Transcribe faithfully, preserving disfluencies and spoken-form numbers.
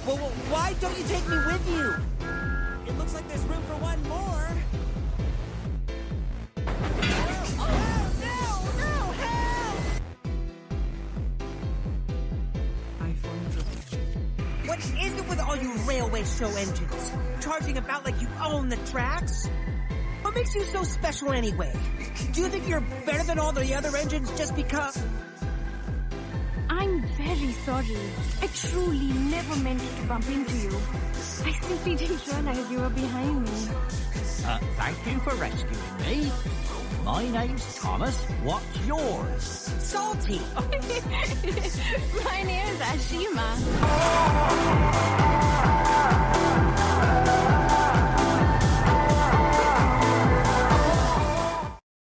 Well, well, why don't you take me with you? It looks like there's room for one more. What is it with all you railway show engines? Charging about like you own the tracks? What makes you so special anyway? Do you think you're better than all the other engines just because... I'm very sorry. I truly never meant to bump into you. I simply didn't realize you were behind me. Uh, thank you for rescuing me. My name's Thomas. What's yours? Salty! My name's Ashima.